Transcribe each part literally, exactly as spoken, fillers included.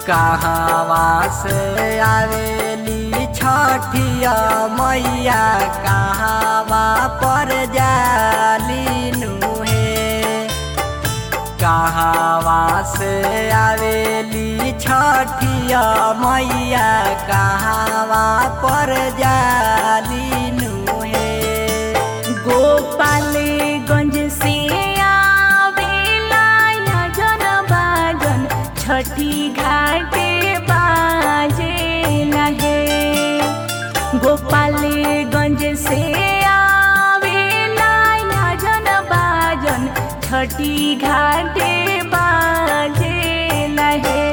कहवा से आवेली छठिया मैया कहवा पर जालिनु है। कहवा से आवेली छठिया मैया कहवा पर जालिनु है। गोपालगंज से आवेला यजन बाजन छठी घाटे बाजे लहे। गोपालगंज से आवेला यजन बाजन छठी घाटे बाजे लहे।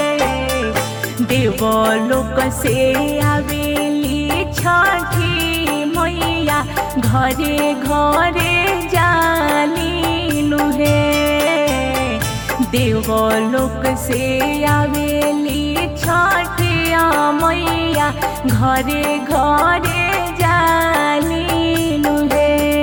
देवलोक से आवेली छठी मैया घरे घरे जालिनु है। देवलोक से आवेली छठिया मैया घरे घरे जालिनु है।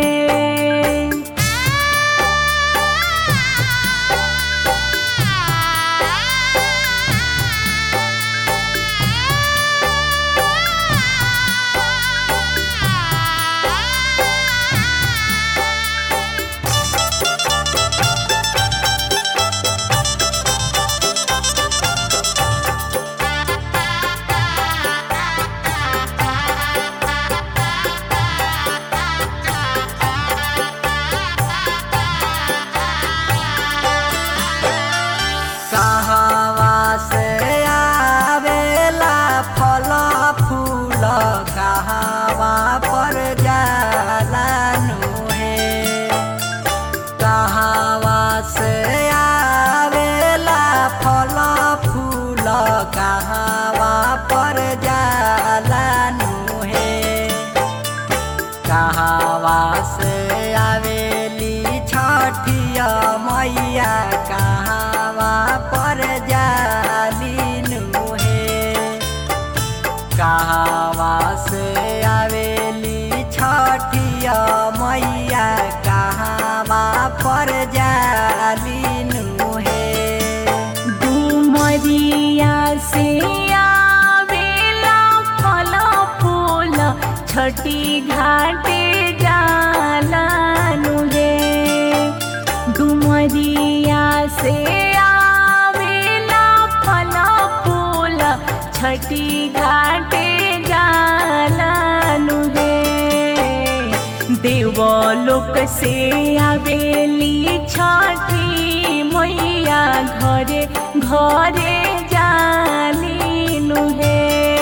कहवा से आवेला फल फूल कहवा पर जालानु है। कहवा से आवेला फल फूल कहवा पर जालानु है। कहवा से आवेली छठिया मैया कहवा पर जालिनु है। कहवा से आवेली छठिया मैया कहवा पर जालिनु है। डुमरिया से आवेला फल फूल छठी घाटे जालानु है। डुमरिया से आवेला फल फूल छठी घाटे जालानु है। देवलोक से आवेली छठी मैया घरे घरे जालिनु है।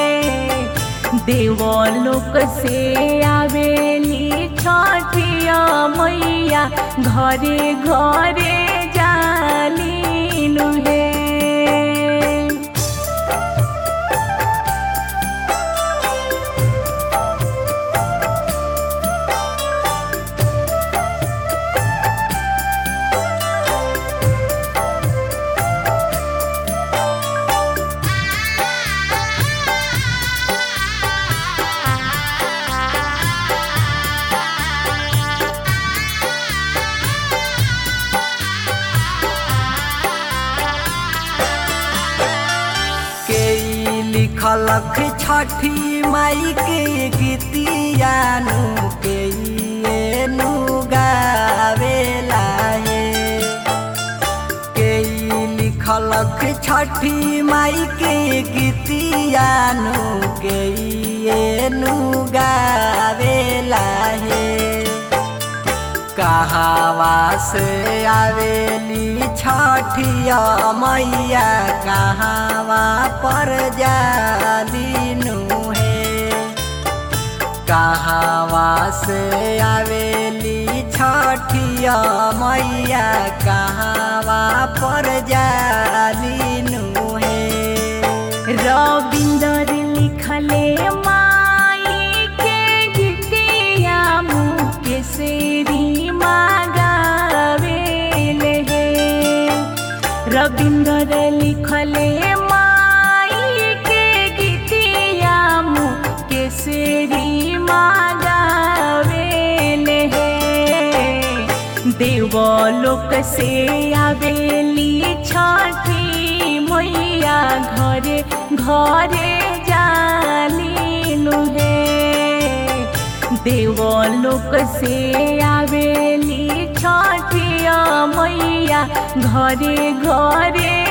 देवलोक से आवेली छठिया मैया घरे घरे जालिनु है। लिखलख छठी माई के गीतियानु के नु गावेला है। के लिखलख छठी माई के गीतियानु के नु गावेला है। कहवा से आवेली छठिया मैया कहवा पर जालिनु है। कहवा से आवेली छठिया मैया कहवा पर जालिनु है। रविंदर लिखले माई के गीतिया मुकेश रविंदर लिखले माई के गीतिया मुकेशरी मागावेले है। देवलोक से आवेली छठी मैया घरे घरे जालिनु हे। देवलोक से आवेली छठिया मैया घरे घरे